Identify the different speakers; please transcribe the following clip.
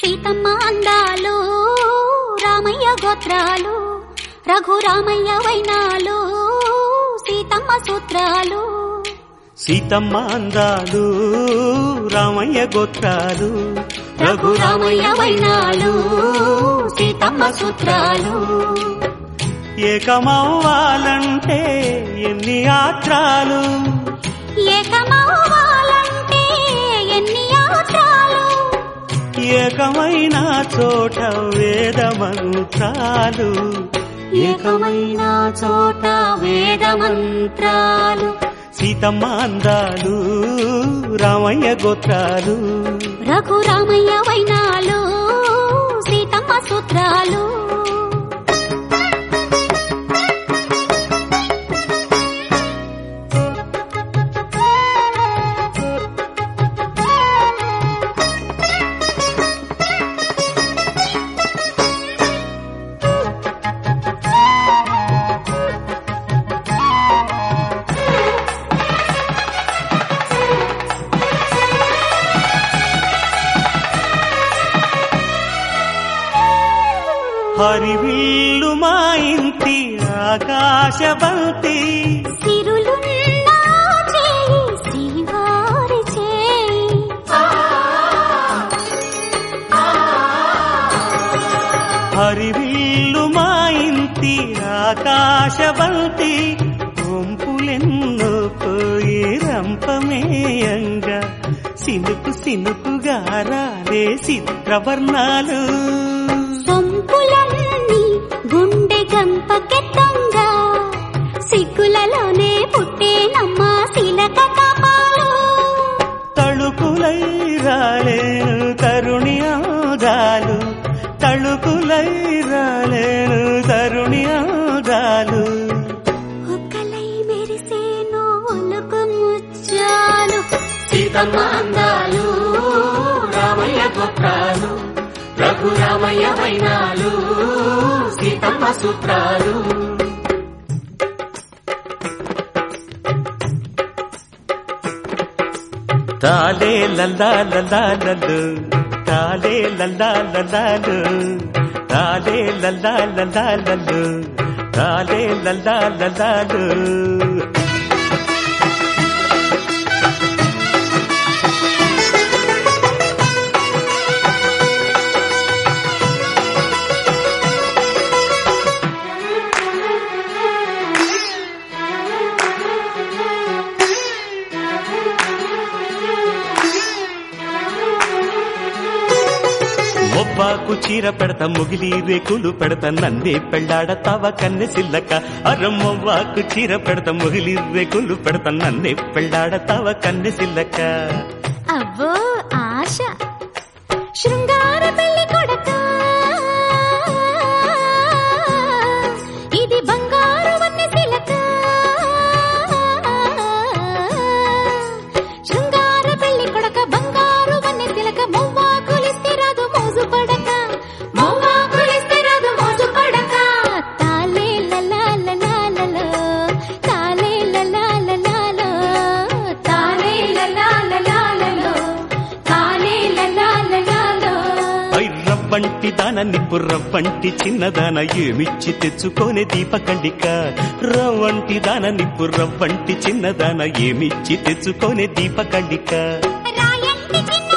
Speaker 1: సీతమ్మ అందాలు రామయ్య గోత్రాలు రఘురామయ్య వైనాలు సీతమ్మ సూత్రాలు.
Speaker 2: సీతమ్మ అందాలు రామయ్య గోత్రాలు
Speaker 1: రఘురామయ్య వైనాలు సీతమ్మ సూత్రాలు.
Speaker 2: ఏకమవ్వాలంటే ఎన్ని యాత్రాలు
Speaker 1: ఏకమవ్వాలంటే ఎన్ని యాత్రాలు.
Speaker 2: ఏకమైన చోట వేద మంత్రాలు
Speaker 1: ఏకమైన చోట వేద మంత్రాలు.
Speaker 2: సీతమ్మ అందాలు రామయ్య గోత్రాలు
Speaker 1: రఘురామయ్య వైనాలు సీతమ్మ సూత్రాలు.
Speaker 2: హరివిల్లు మా ఇంటి ఆకాశబంతి
Speaker 1: సిరులున్న చేయి శ్రీవారి చేయి.
Speaker 2: హరివిల్లు మా ఇంటి ఆకాశబంతి వంపులెన్నో పోయి రంపమేయంగా సినుకు సినుకుగా రాలే చిత్రవర్ణాలు.
Speaker 1: సొంపులన్నీ గుండె గంపకెత్తంగా సిగ్గులలోనే పుట్టేనమ్మ శిలక తాపాలు.
Speaker 2: తళుకులై రాలేను తరుణి ఆదాలు తళుకులై రాలేను తరుణి ఆదాలు.
Speaker 1: ఒక్కలై మెరిసేను ఒలుకు ముచ్చాలు.
Speaker 3: సీతమ్మ అందాలు రామయ్య గోత్రాలు రఘురామయ్య వైనాలు సీతమ్మ సూత్రాలు.
Speaker 2: తాలే లల్లా లల్లాలు తాలే లల్లా లల్లాలు తాలే లల్లా లల్లాలు తాలే లల్లా లల్లాలు. మొవ్వాకు చీర పెడతా ముగిలి రేకులు పెడతా నందే పెళ్ళాడతావ కన్నె సిల్లక. అరమ్మవ్వాకు చీర పెడతా ముగిలి రేకులు పెడతా నందే పెళ్ళాడతావ కన్నె సిల్లక.
Speaker 1: అవ్వో ఆశ శృంగార పెళ్లి కొడక ఇది బంగారు వన్నె సిలక. శృంగార పెళ్లి కొడక బంగారు వన్నె సిలక. మొవ్వాకులిస్తే రాదు మోజు పడక మొవ్వాకులిస్తే రాదు మోజు పడక. తాలే లలా లలాలలో తాలే లలా లలాలో తాలే లలా లలాలలో తాలే లలా లలాలో.
Speaker 2: రవ్వంటి దాన నిప్పు రవ్వంటి చిన్నదాన ఏమిచ్చి తెచ్చుకోనే దీపకండిక. రవ్వంటి దాన నిప్పు రవ్వంటి చిన్నదాన ఏమిచ్చి తెచ్చుకోనే దీపకండిక.
Speaker 1: రాయంటి చిన్న